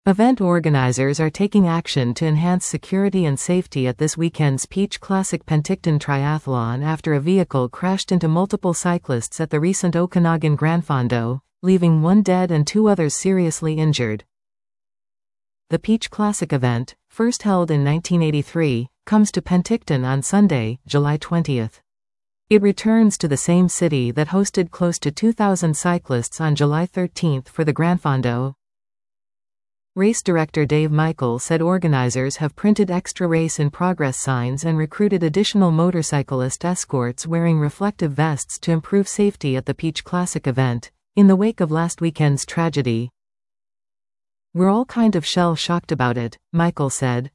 Event organizers are taking action to enhance security and safety at this weekend's Peach Classic Penticton Triathlon after a vehicle crashed into multiple cyclists at the recent Okanagan Gran Fondo, leaving one dead and 2 others seriously injured. The Peach Classic event, first held in 1983, comes to Penticton on Sunday, July 20th. It returns to the same city that hosted close to 2,000 cyclists on July 13th for the Gran Fondo. Race director Dave Michael said organizers have printed extra race-in-progress signs and recruited additional motorcyclist escorts wearing reflective vests to improve safety at the Peach Classic event, in the wake of last weekend's tragedy. "We're all kind of shell-shocked about it," Michael said.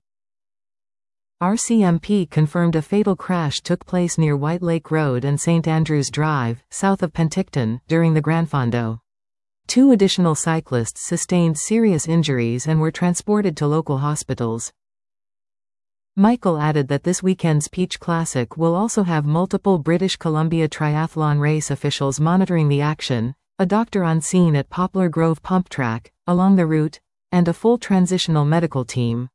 RCMP confirmed a fatal crash took place near White Lake Road and St. Andrews Drive, south of Penticton, during the Gran Fondo. 2 additional cyclists sustained serious injuries and were transported to local hospitals. Michael added that this weekend's Peach Classic will also have multiple British Columbia Triathlon race officials monitoring the action, a doctor on scene at Poplar Grove Pump Track, along the route, and a full transitional medical team.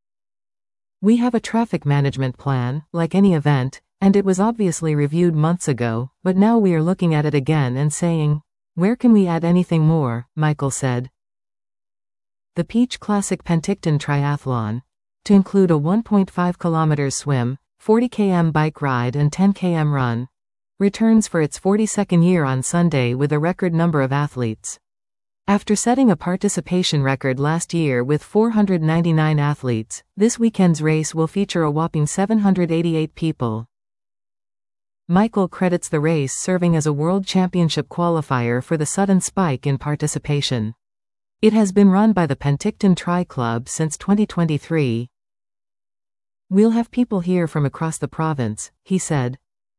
"We have a traffic management plan, like any event, and it was obviously reviewed months ago, but now we are looking at it again and saying, where can we add anything more?" Michael said. The Peach Classic Penticton Triathlon, to include a 1.5 km swim, 40 km bike ride and 10 km run, returns for its 42nd year on Sunday with a record number of athletes. After setting a participation record last year with 499 athletes, this weekend's race will feature a whopping 788 people. Michael credits the race serving as a World Championship qualifier for the sudden spike in participation. It has been run by the Penticton Tri Club since 2023. "We'll have people here from across the province," he said.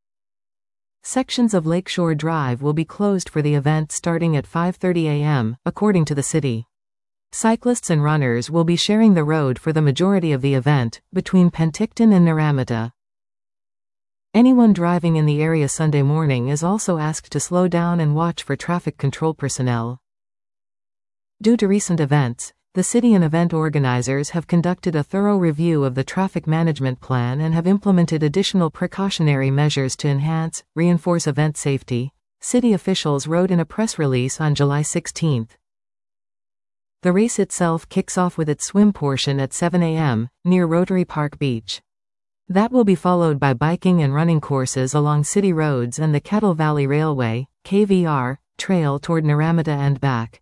Sections of Lakeshore Drive will be closed for the event starting at 5:30 a.m., according to the city. Cyclists and runners will be sharing the road for the majority of the event, between Penticton and Naramata. Anyone driving in the area Sunday morning is also asked to slow down and watch for traffic control personnel. Due to recent events, the city and event organizers have conducted a thorough review of the traffic management plan and have implemented additional precautionary measures to reinforce event safety, city officials wrote in a press release on July 16. The race itself kicks off with its swim portion at 7 a.m., near Rotary Park Beach. That will be followed by biking and running courses along city roads and the Kettle Valley Railway, KVR, trail toward Naramata and back.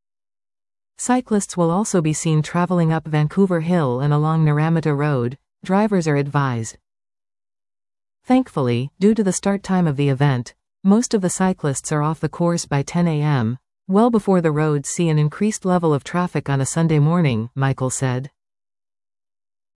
Cyclists will also be seen traveling up Vancouver Hill and along Naramata Road, drivers are advised. Thankfully, due to the start time of the event, most of the cyclists are off the course by 10 a.m., well before the roads see an increased level of traffic on a Sunday morning, Michael said.